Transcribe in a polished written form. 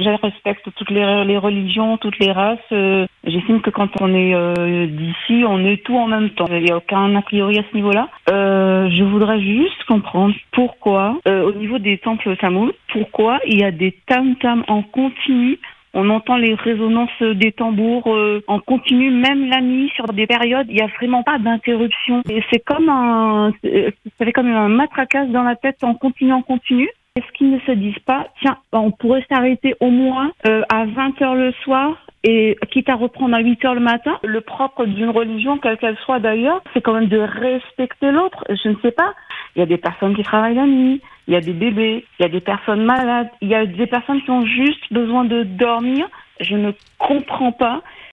je respecte toutes les religions, toutes les races. J'estime que quand on est d'ici, on est tout en même temps. Il n'y a aucun a priori à ce niveau-là. Je voudrais juste comprendre pourquoi, au niveau des temples tamouls, pourquoi il y a des tam-tams en continu. On entend les résonances des tambours en continu, même la nuit, sur des périodes, il n'y a vraiment pas d'interruption. Et c'est comme ça fait comme un matraquage dans la tête en continu. Est-ce qu'ils ne se disent pas, tiens, on pourrait s'arrêter au moins à 20h le soir et quitte à reprendre à 8h le matin? Le propre d'une religion, quelle qu'elle soit d'ailleurs, c'est quand même de respecter l'autre. Je ne sais pas. Il y a des personnes qui travaillent la nuit, il y a des bébés, il y a des personnes malades, il y a des personnes qui ont juste besoin de dormir. Je ne comprends pas